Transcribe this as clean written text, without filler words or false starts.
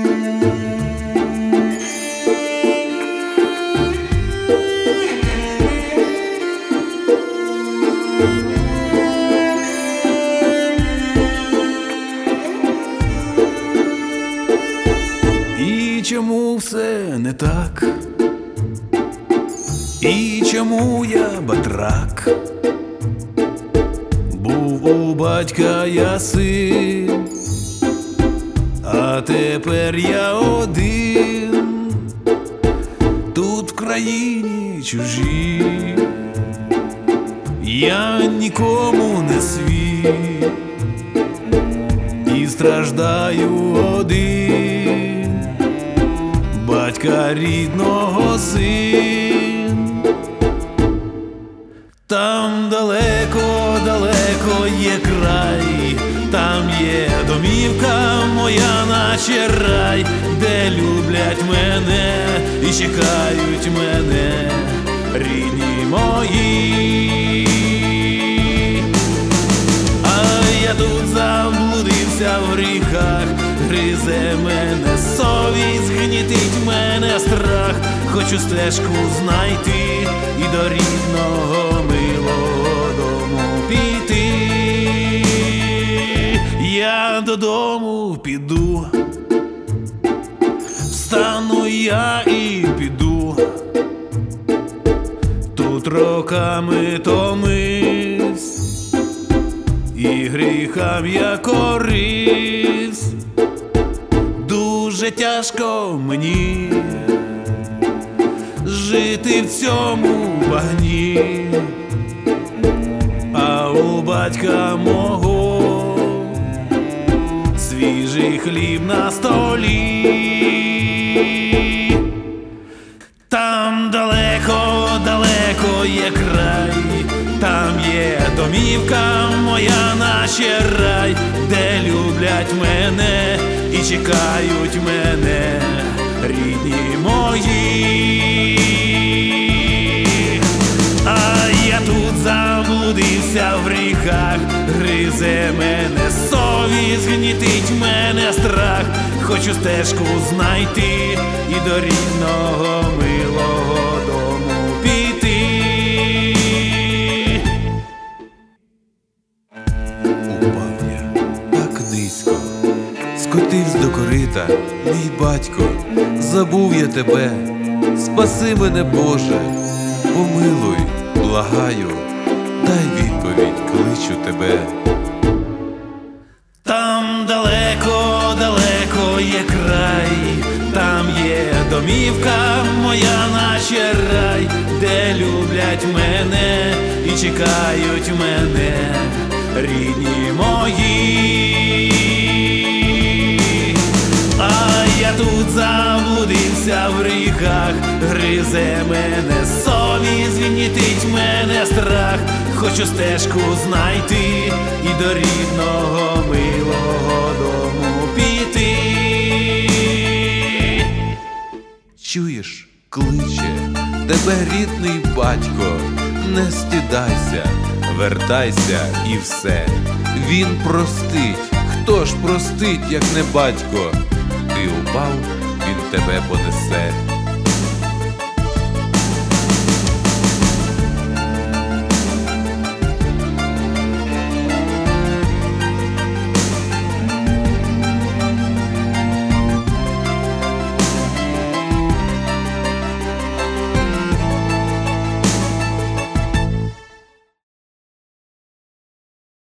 І чому все не так? І чому я батрак? Був у батька я син, а тепер я один. Тут в країні чужій, я нікому не свій, і страждаю один, батька рідного син. Там далеко-далеко є край, там є домівка моя, наче рай, де люблять мене і чекають мене рідні мої. А я тут заблудився в гріхах, гризе мене совість, гнітить мене страх. Хочу стежку знайти і до рідного милого дому піти. Я додому піду, встану я і піду. Тут роками томивсь, і гріхам я коривсь. Дуже тяжко мені жити в цьому багні, а у батька мого свіжий хліб на столі. Там далеко-далеко є край, там є домівка моя, наче рай, де люблять мене і чекають мене рідні мої. А я тут заблудився в гріхах, гризе мене совість, гнітить мене страх. Хочу стежку знайти і до рідного милого дому піти. Упав я так низько, скотився до корита, мій батько, забув я тебе. Спаси мене, Боже, помилуй, благаю, дай відповідь, кличу тебе. Там далеко-далеко є край, там є домівка моя, наче рай, де люблять мене і чекають мене рідні мої. А я тут заблудився в гріхах, гризе мене совість, гнітить мене страх. Хочу стежку знайти і до рідного милого дому піти. Чуєш, кличе тебе рідний батько, не стидайся, вертайся і все. Він простить, хто ж простить, як не батько? Ти упав, він тебе понесе.